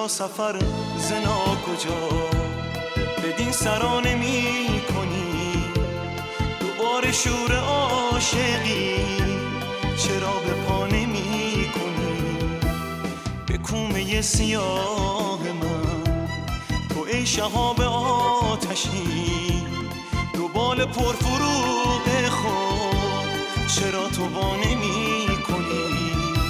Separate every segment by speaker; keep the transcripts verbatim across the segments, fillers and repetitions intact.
Speaker 1: چرا سفر زنا کجا بدین سرا نمی کنی؟ دوباره شور عاشقی چرا به پا نمی کنی؟ به کومه سیاه من تو ای شهاب آتشی، دو بال پرفروغ خود چرا تو وا نمی کنی؟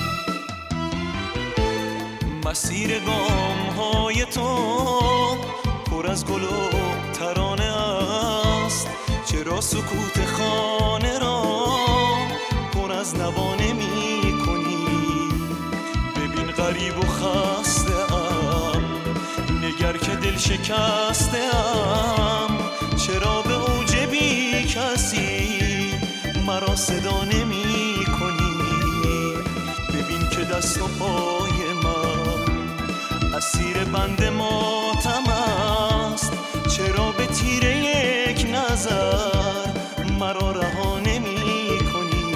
Speaker 1: مسیر گام های تو پر از گل و ترانه است، چرا سکوت خانه را پر از نوا نمی کنی؟ ببین غریب و خسته ام، نگر که دل شکسته ام، چرا به اوج بی کسی مرا صدا نمی کنی؟ ببین که دست و پای من اسیر بند ماتم است، چرا به تیر یک نظر مرا رها نمی کنی؟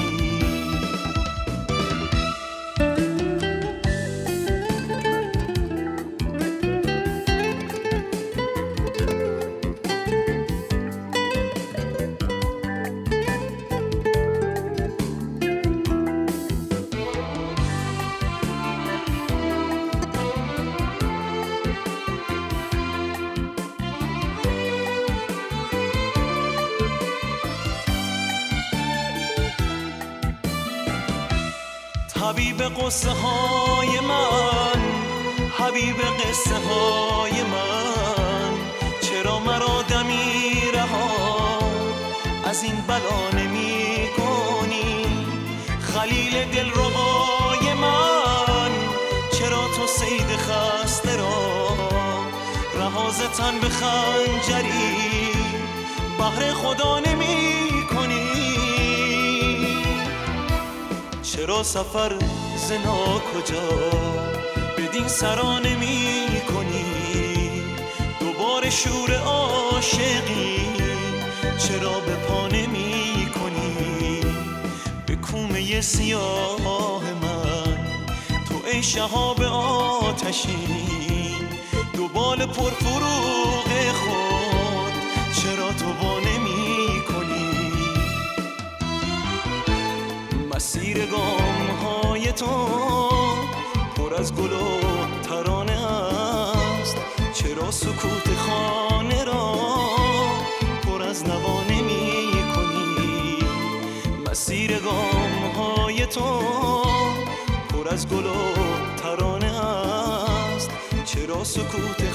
Speaker 1: حبیب قصه های من، حبیب قصه های من، چرا مرا دمی رها از این بلا نمی کنی؟ خلیل دل ربای من، چرا تو صید خسته را رها ز تن به خنجری بهر خدا نمی کنی؟ چرا سفر زنا کجا بدین سرا نمی کنی؟ دوباره شور عاشقی چرا به پا نمی کنی؟ به کومه سیاه من تو ای شهاب آتشی، دو بال پرفروغ خود چرا تو وا نمی کنی؟ مسیر گام های تو پر از گل و ترانه است، چرا سکوت خانه را پر از نوا نمی کنی؟ مسیر گام های تو پر از گل و ترانه است، چرا سکوت